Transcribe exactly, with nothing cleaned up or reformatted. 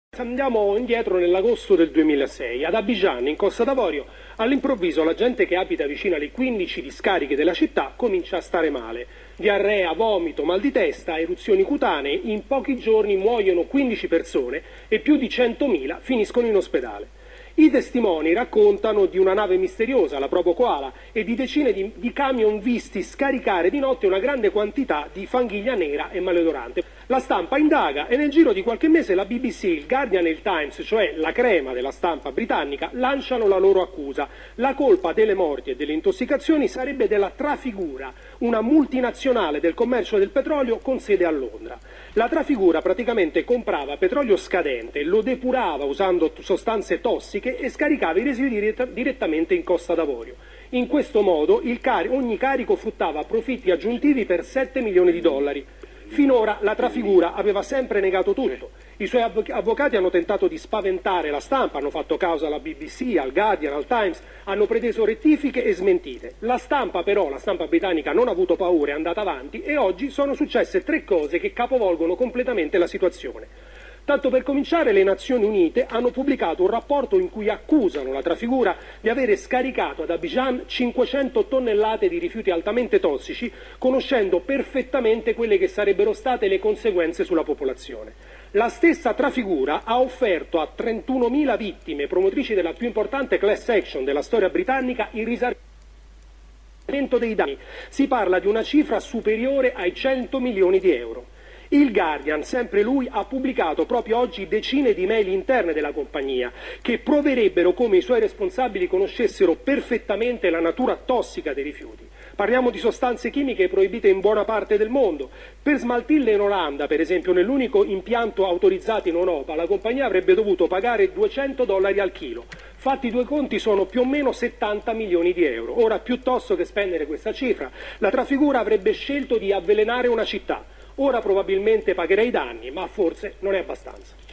Andiamo indietro nell'agosto del duemilasei. Ad Abidjan, in Costa d'Avorio, all'improvviso la gente che abita vicino alle quindici discariche della città comincia a stare male. Diarrea, vomito, mal di testa, eruzioni cutanee, in pochi giorni muoiono quindici persone e più di centomila finiscono in ospedale. I testimoni raccontano di una nave misteriosa, la Propo Koala, e di decine di, di camion visti scaricare di notte una grande quantità di fanghiglia nera e maleodorante. La stampa indaga e nel giro di qualche mese la B B C, il Guardian e il Times, cioè la crema della stampa britannica, lanciano la loro accusa. La colpa delle morti e delle intossicazioni sarebbe della Trafigura, una multinazionale del commercio del petrolio con sede a Londra. La Trafigura praticamente comprava petrolio scadente, lo depurava usando sostanze tossiche e scaricava i residui direttamente in Costa d'Avorio. In questo modo il cari- ogni carico fruttava profitti aggiuntivi per sette milioni di dollari. Finora la Trafigura aveva sempre negato tutto. I suoi avvocati hanno tentato di spaventare la stampa, hanno fatto causa alla B B C, al Guardian, al Times, hanno preteso rettifiche e smentite. La stampa però, la stampa britannica, non ha avuto paura, è andata avanti e oggi sono successe tre cose che capovolgono completamente la situazione. Tanto per cominciare, le Nazioni Unite hanno pubblicato un rapporto in cui accusano la Trafigura di avere scaricato ad Abidjan cinquecento tonnellate di rifiuti altamente tossici, conoscendo perfettamente quelle che sarebbero state le conseguenze sulla popolazione. La stessa Trafigura ha offerto a trentunomila vittime, promotrici della più importante class action della storia britannica, il risarcimento dei danni. Si parla di una cifra superiore ai cento milioni di euro. Il Guardian, sempre lui, ha pubblicato proprio oggi decine di mail interne della compagnia che proverebbero come i suoi responsabili conoscessero perfettamente la natura tossica dei rifiuti. Parliamo di sostanze chimiche proibite in buona parte del mondo. Per smaltirle in Olanda, per esempio, nell'unico impianto autorizzato in Europa, la compagnia avrebbe dovuto pagare duecento dollari al chilo. Fatti i due conti sono più o meno settanta milioni di euro. Ora, piuttosto che spendere questa cifra, la Trafigura avrebbe scelto di avvelenare una città. Ora probabilmente pagherà i danni, ma forse non è abbastanza.